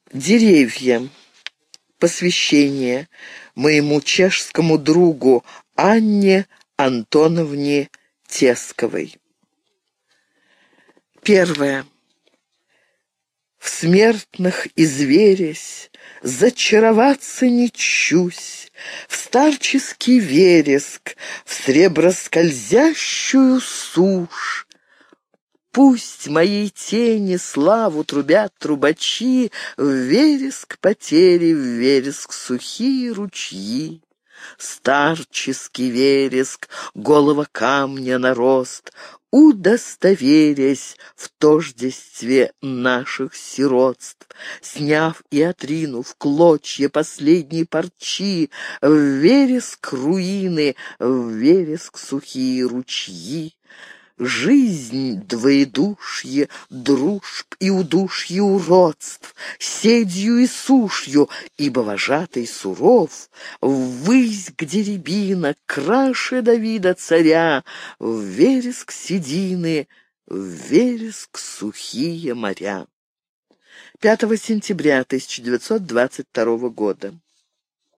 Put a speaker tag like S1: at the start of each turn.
S1: Деревья. Посвящение моему чешскому другу Анне Антоновне Тесковой. Первое. В смертных изверясь, зачароваться не чусь, в старческий вереск, в среброскользящую сушь. Пусть моей тени славу трубят трубачи, в вереск потери, в вереск сухие ручьи. Старческий вереск, голого камня нарост, удостоверясь в тождестве наших сиротств, сняв и отринув клочья последней парчи, в вереск руины, в вереск сухие ручьи. Жизнь двоедушье, дружб и удушье уродств, седью и сушью, ибо вожатый суров, ввысь, где рябина, краше Давида царя, в вереск седины, в вереск сухие моря. 5 сентября 1922 года.